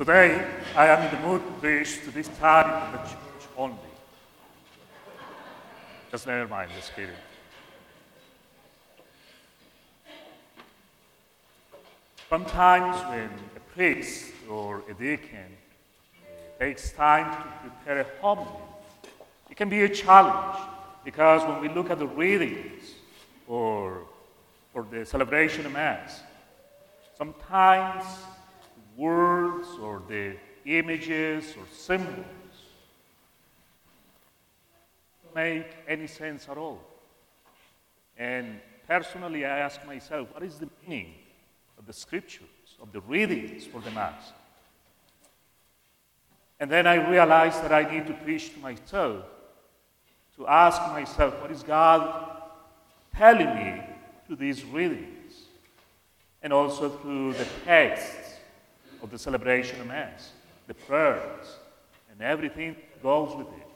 Today, I am in the mood to preach to this time in the church only. Just never mind, just kidding. Sometimes when a priest or a deacon takes time to prepare a homily, it can be a challenge because when we look at the readings or for the celebration of Mass, sometimes the words or the images or symbols don't make any sense at all. And personally, I ask myself, what is the meaning of the scriptures, of the readings for the Mass? And then I realized that I need to preach to myself, to ask myself, what is God telling me through these readings? And also through the texts of the celebration of Mass, the prayers, and everything that goes with it.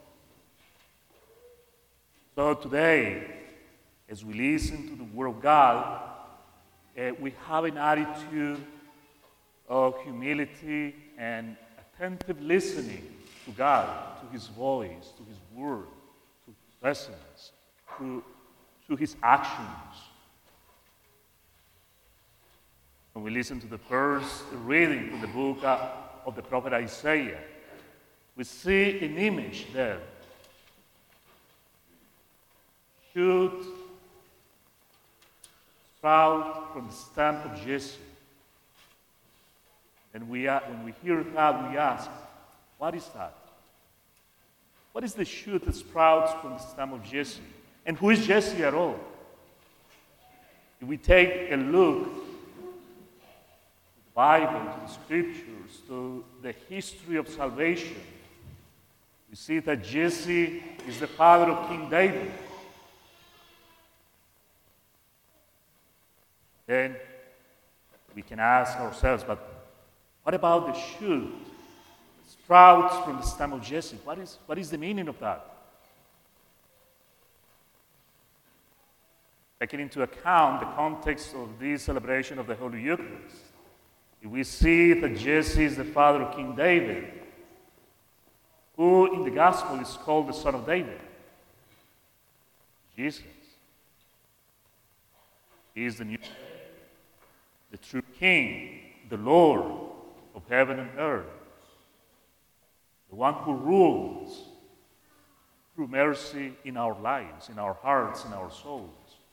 So today, as we listen to the Word of God, we have an attitude of humility and attentive listening to God, to His voice, to His Word, to His presence, to His actions. When we listen to the first reading from the book of the prophet Isaiah, we see an image there. Shoot sprout from the stem of Jesse. And when we hear that, we ask, what is that? What is the shoot that sprouts from the stem of Jesse? And who is Jesse at all? If we take a look at the Bible, to the Scriptures, to the history of salvation, we see that Jesse is the father of King David. Then we can ask ourselves, but what about the shoot that sprouts from the stem of Jesse? What is the meaning of that? Taking into account the context of this celebration of the Holy Eucharist, we see that Jesse is the father of King David, who in the Gospel is called the Son of David. Jesus. He is the true King, the Lord of heaven and earth, the one who rules through mercy in our lives, in our hearts, in our souls.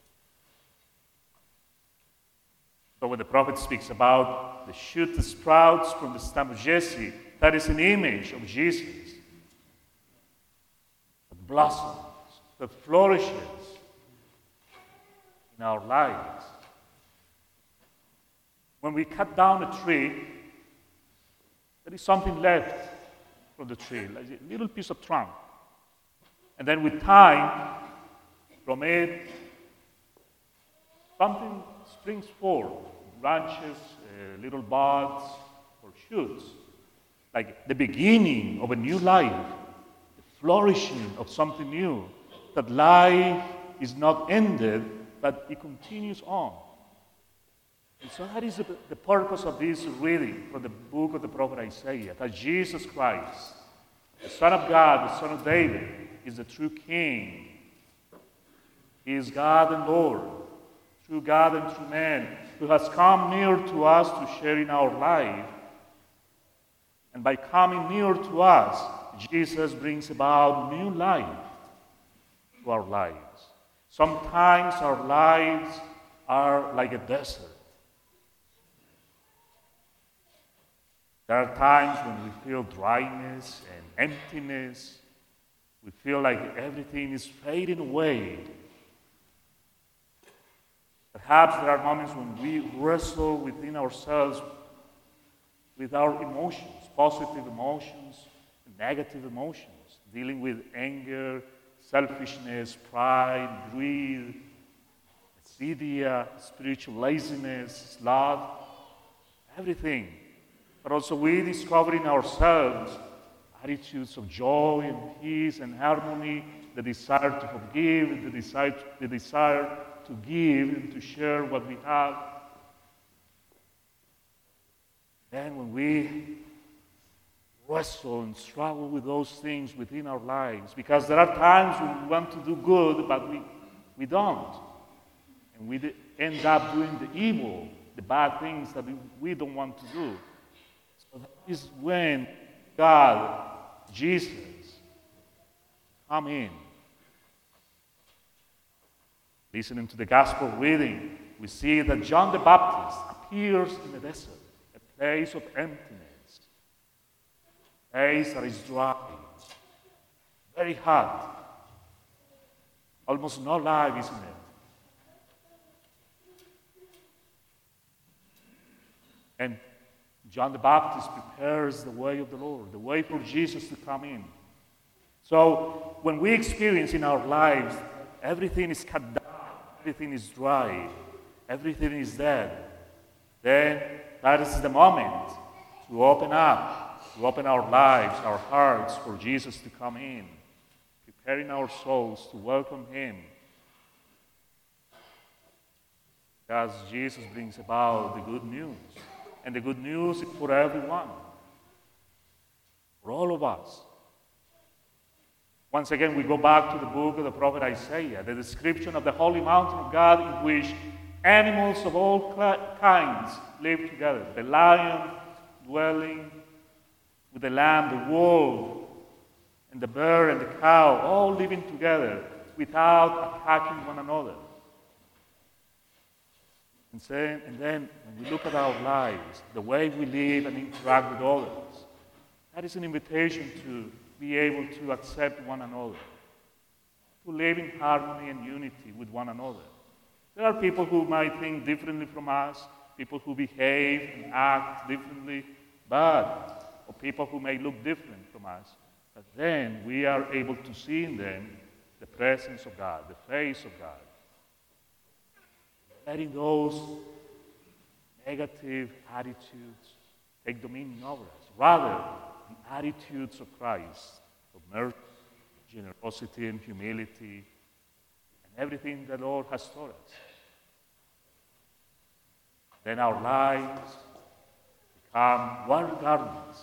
So when the prophet speaks about the shoot that sprouts from the stem of Jesse, that is an image of Jesus that blossoms, that flourishes in our lives. When we cut down a tree, there is something left from the tree, like a little piece of trunk. And then with time, from it, something springs forth, branches, little buds, or shoots, like the beginning of a new life, the flourishing of something new, that life is not ended, but it continues on. And so that is the purpose of this reading from the book of the prophet Isaiah, that Jesus Christ, the Son of God, the Son of David, is the true King. He is God and Lord, true God and true man, who has come near to us to share in our life. And by coming near to us, Jesus brings about new life to our lives. Sometimes our lives are like a desert. There are times when we feel dryness and emptiness. We feel like everything is fading away. Perhaps there are moments when we wrestle within ourselves with our emotions, positive emotions, negative emotions, dealing with anger, selfishness, pride, greed, acedia, spiritual laziness, sloth, everything. But also we discover in ourselves attitudes of joy and peace and harmony, the desire to forgive, the desire to give and to share what we have. Then when we wrestle and struggle with those things within our lives, because there are times when we want to do good, but we don't. And we end up doing the evil, the bad things that we don't want to do. So that is when God, Jesus, come in. Listening to the gospel reading, we see that John the Baptist appears in the desert, a place of emptiness, a place that is dry, very hot, almost no life is in it. And John the Baptist prepares the way of the Lord, the way for Jesus to come in. So when we experience in our lives everything is cut down, everything is dry, everything is dead, then that is the moment to open up, to open our lives, our hearts for Jesus to come in, preparing our souls to welcome Him. Because Jesus brings about the good news. And the good news is for everyone, for all of us. Once again, we go back to the book of the prophet Isaiah, the description of the holy mountain of God in which animals of all kinds live together. The lion dwelling with the lamb, the wolf, and the bear and the cow, all living together without attacking one another. And then when we look at our lives, the way we live and interact with others, that is an invitation to be able to accept one another, to live in harmony and unity with one another. There are people who might think differently from us, people who behave and act differently, or people who may look different from us. But then we are able to see in them the presence of God, the face of God. Letting those negative attitudes take dominion over us. Rather, the attitudes of Christ, of mercy, generosity, and humility, and everything the Lord has taught us. Then our lives become water gardens.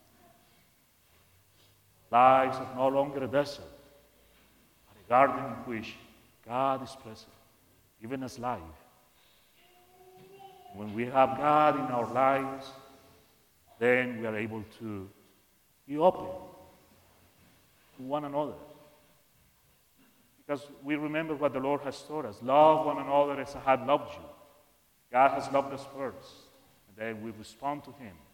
Lives are no longer a desert, but a garden in which God is present, giving us life. When we have God in our lives, then we are able to be open to one another. Because we remember what the Lord has taught us. Love one another as I have loved you. God has loved us first, and then we respond to Him.